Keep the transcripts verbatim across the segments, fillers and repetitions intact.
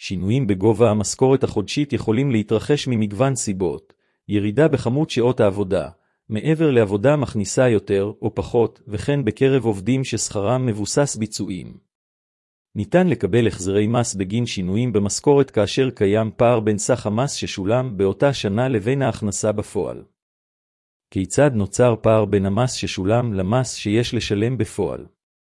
שינויים בגובה המשכורת החודשית יכולים להתרחש ממגוון סיבות, ירידה בכמות שעות העבודה, מעבר לעבודה מכניסה יותר או פחות, וכן בקרב עובדים ששכרם מבוסס ביצועים. ניתן לקבל החזרי מס בגין שינויים במשכורת כאשר קיים פער בין סך המס ששולם באותה שנה לבין ההכנסה בפועל. כיצד נוצר פער בין המס ששולם למס שיש לשלם בפועל?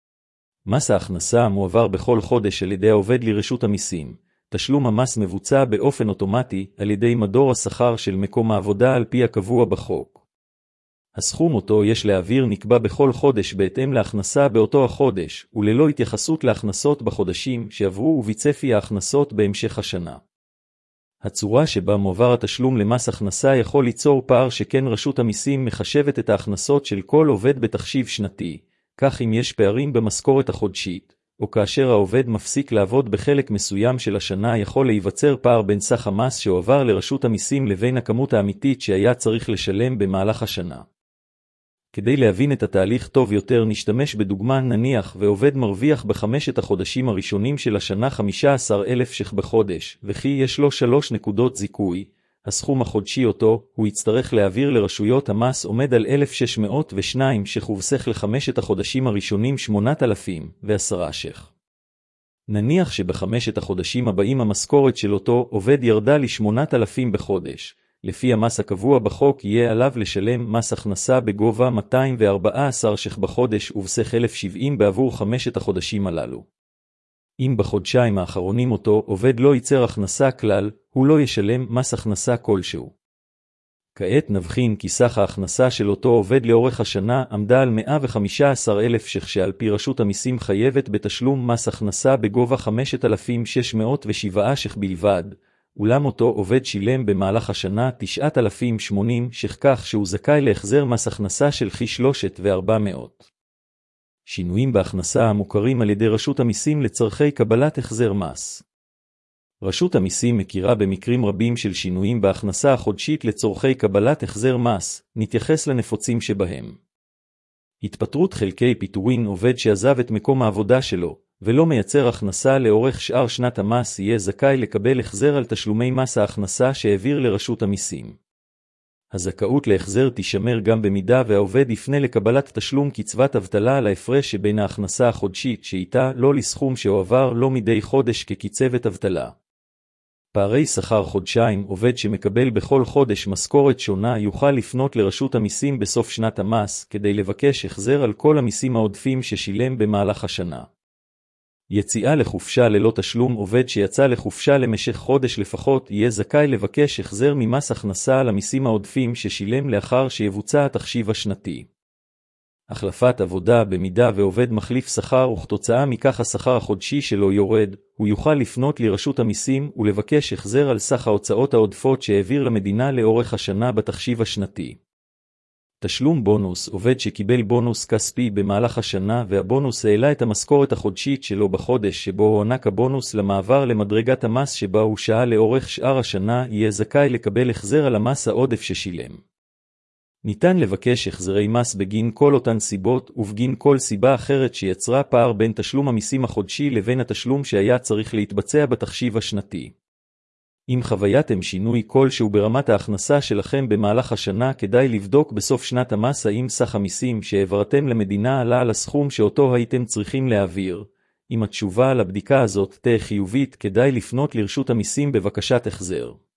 מס ההכנסה מועבר בכל חודש על ידי העובד לרשות המיסים. תשלום המס מבוצע באופן אוטומטי על ידי מדור השכר של מקום העבודה על פי הקבוע בחוק. הסכום אותו יש להעביר נקבע בכל חודש בהתאם להכנסה באותו החודש, וללא התייחסות להכנסות בחודשים שעברו ובצפי ההכנסות בהמשך השנה. הצורה שבה מועבר התשלום למס הכנסה יכול ליצור פער שכן רשות המיסים מחשבת את ההכנסות של כל עובד בתחשיב שנתי, כך אם יש פערים במשכורת החודשית, או כאשר העובד מפסיק לעבוד בחלק מסוים של השנה יכול להיווצר פער בין סך המס שהועבר לרשות המיסים לבין הכמות האמיתית שהיה צריך לשלם במהלך השנה. כדי להבין את התהליך טוב יותר נשתמש בדוגמה. נניח ועובד מרוויח בחמשת החודשים הראשונים של השנה חמישה עשר אלף ש"ח בחודש, וכי יש לו שלוש נקודות זיכוי, הסכום החודשי אותו הוא יצטרך להעביר לרשויות המס עומד על אלף שש מאות ושתיים ש"ח ובסך לחמשת החודשים הראשונים שמונת אלפים ועשרה ש"ח. נניח שבחמשת החודשים הבאים המשכורת של אותו עובד ירדה ל-שמונת אלפים בחודש. לפי המס הקבוע בחוק יהיה עליו לשלם מס הכנסה בגובה מאתיים וארבעה עשר ש"ח בחודש ובסך אלף שבעים בעבור חמשת החודשים הללו. אם בחודשיים האחרונים אותו עובד לא ייצר הכנסה כלל, הוא לא ישלם מס הכנסה כלשהו. כעת נבחין כי סך ההכנסה של אותו עובד לאורך השנה עמדה על מאה וחמישה עשר אלף ש"ח שעל פי רשות המיסים חייבת בתשלום מס הכנסה בגובה חמשת אלפים שש מאות ושבעה ש"ח בלבד, אולם אותו עובד שילם במהלך השנה תשעת אלפים שמונים ש"ח כך שהוא זכאי להחזר מס הכנסה של כ-שלושת אלפים וארבע מאות. שינויים בהכנסה המוכרים על ידי רשות המיסים לצורכי קבלת החזר מס. רשות המיסים מכירה במקרים רבים של שינויים בהכנסה החודשית לצורכי קבלת החזר מס, נתייחס לנפוצים שבהם. התפטרות חלקי פיטורין. עובד שעזב את מקום העבודה שלו, ולא מייצר הכנסה לאורך שאר שנת המס יהיה זכאי לקבל החזר על תשלומי מס ההכנסה שהעביר לרשות המיסים. הזכאות להחזר תישמר גם במידה והעובד יפנה לקבלת תשלום קצבת אבטלה על ההפרש שבין ההכנסה החודשית שאיתה לא לסכום שהועבר לא מדי חודש כקצבת אבטלה. פערי שכר חודשיים. עובד שמקבל בכל חודש משכורת שונה יוכל לפנות לרשות המיסים בסוף שנת המס כדי לבקש החזר על כל המיסים העודפים ששילם במהלך השנה. יציאה לחופשה ללא תשלום. עובד שיצא לחופשה למשך חודש לפחות יהיה זכאי לבקש החזר ממס הכנסה על המיסים העודפים ששילם לאחר שיבוצע התחשיב השנתי. החלפת עבודה. במידה ועובד מחליף שכר וכתוצאה מכך השכר החודשי שלו יורד, הוא יוכל לפנות לרשות המיסים ולבקש החזר על סך ההוצאות העודפות שהעביר למדינה לאורך השנה בתחשיב השנתי. תשלום בונוס. עובד שקיבל בונוס כספי במהלך השנה והבונוס העלה את המשכורת החודשית שלו בחודש שבו הוענק הבונוס למעבר למדרגת המס שבה הוא שהה לאורך שאר השנה יהיה זכאי לקבל החזר על המס העודף ששילם. ניתן לבקש החזרי מס בגין כל אותן סיבות ובגין כל סיבה אחרת שיצרה פער בין תשלום המיסים החודשי לבין התשלום שהיה צריך להתבצע בתחשיב השנתי. אם חוויתם שינוי כלשהו ברמת ההכנסה שלכם במהלך השנה כדאי לבדוק בסוף שנת המס האם סך המיסים שהעברתם למדינה עלה על הסכום שאותו הייתם צריכים להעביר. אם התשובה על הבדיקה הזאת תהיה חיובית כדאי לפנות לרשות המיסים בבקשת החזר.